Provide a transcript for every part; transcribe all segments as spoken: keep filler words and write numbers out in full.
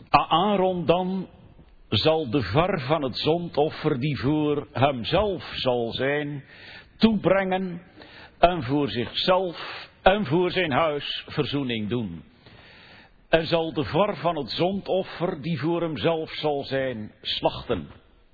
Aaron dan zal de var van het zondoffer die voor hemzelf zal zijn, toebrengen en voor zichzelf en voor zijn huis verzoening doen. En zal de var van het zondoffer die voor hemzelf zal zijn, slachten.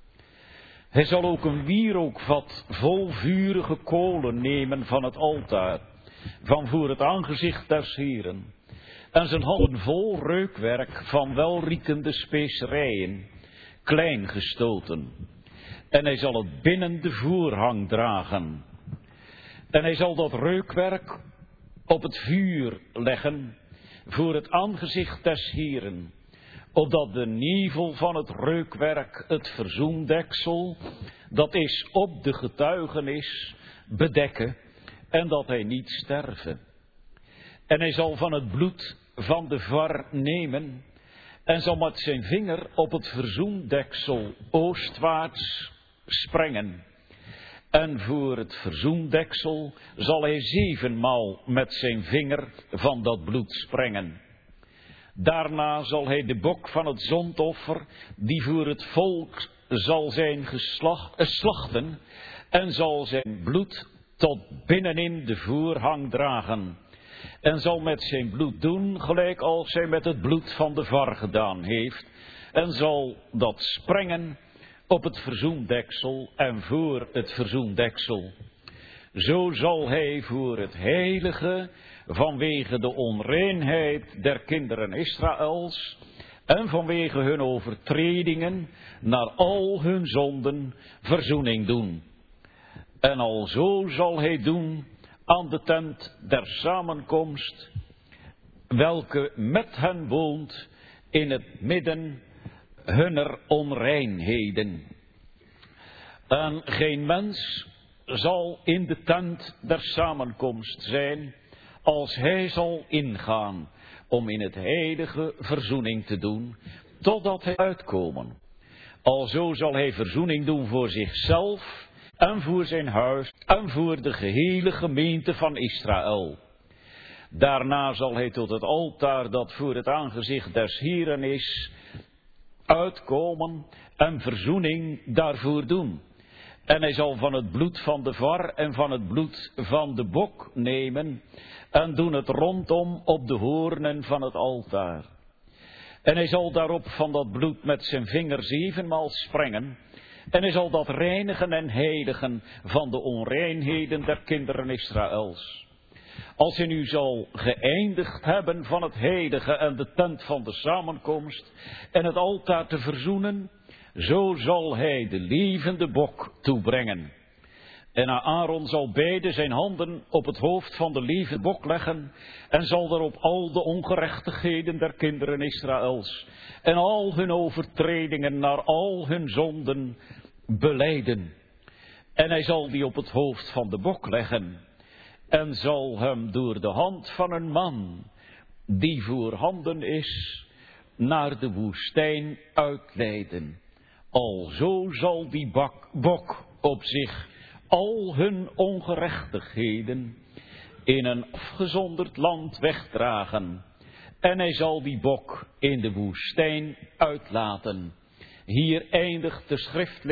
Hij zal ook een wierookvat vol vurige kolen nemen van het altaar, van voor het aangezicht des Heren, en zijn handen vol reukwerk van welriekende specerijen, klein gestoten. En hij zal het binnen de voorhang dragen. En hij zal dat reukwerk op het vuur leggen, voor het aangezicht des Heren, opdat de nevel van het reukwerk het verzoendeksel, dat is op de getuigenis, bedekken, en dat hij niet sterven. En hij zal van het bloed van de var nemen, en zal met zijn vinger op het verzoendeksel oostwaarts sprengen. En voor het verzoendeksel zal hij zevenmaal met zijn vinger van dat bloed sprengen. Daarna zal hij de bok van het zondoffer, die voor het volk zal zijn geslacht, slachten, en zal zijn bloed tot binnenin de voorhang dragen. En zal met zijn bloed doen, gelijk als hij met het bloed van de var gedaan heeft, en zal dat sprengen op het verzoendeksel en voor het verzoendeksel. Zo zal hij voor het heilige, vanwege de onreinheid der kinderen Israëls, en vanwege hun overtredingen, naar al hun zonden, verzoening doen. En alzo zal hij doen aan de tent der samenkomst, welke met hen woont in het midden hunner onreinheden. En geen mens zal in de tent der samenkomst zijn, als hij zal ingaan om in het heilige verzoening te doen, totdat hij uitkomen. Alzo zal hij verzoening doen voor zichzelf en voor zijn huis en voor de gehele gemeente van Israël. Daarna zal hij tot het altaar dat voor het aangezicht des Heren is, uitkomen en verzoening daarvoor doen. En hij zal van het bloed van de var en van het bloed van de bok nemen en doen het rondom op de hoornen van het altaar. En hij zal daarop van dat bloed met zijn vinger zevenmaal sprengen. En hij zal dat reinigen en heiligen van de onreinheden der kinderen Israëls. Als hij nu zal geëindigd hebben van het heilige en de tent van de samenkomst en het altaar te verzoenen, zo zal hij de levende bok toebrengen. En Aaron zal beide zijn handen op het hoofd van de levende bok leggen en zal daarop al de ongerechtigheden der kinderen Israëls en al hun overtredingen naar al hun zonden belijden. En hij zal die op het hoofd van de bok leggen en zal hem door de hand van een man die voorhanden is naar de woestijn uitleiden. Alzo zal die bak, bok op zich al hun ongerechtigheden in een afgezonderd land wegdragen. En hij zal die bok in de woestijn uitlaten. Hier eindigt de schrift.